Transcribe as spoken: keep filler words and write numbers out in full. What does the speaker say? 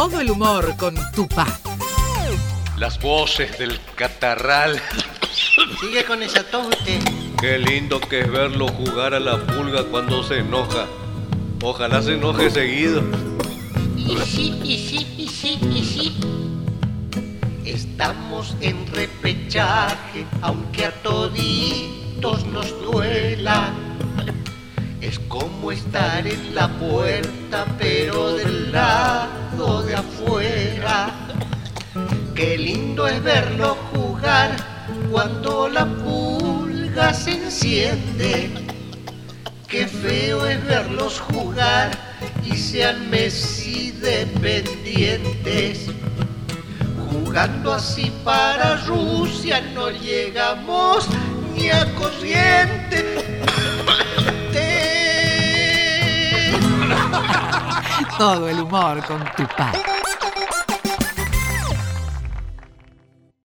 Todo el humor con Tupac. Las voces del catarral. Sigue con esa tonte. Qué lindo que es verlo jugar a la pulga cuando se enoja. Ojalá se enoje seguido. Y sí, y sí, y sí, y sí. Estamos en repechaje, aunque a toditos nos duela. Es como estar en la puerta, pero del lado de afuera. Qué lindo es verlo jugar cuando la pulga se enciende. Qué feo es verlos jugar y sean Messi dependientes. Jugando así para Rusia no llegamos ni a Corrientes. Todo el humor con Tupac.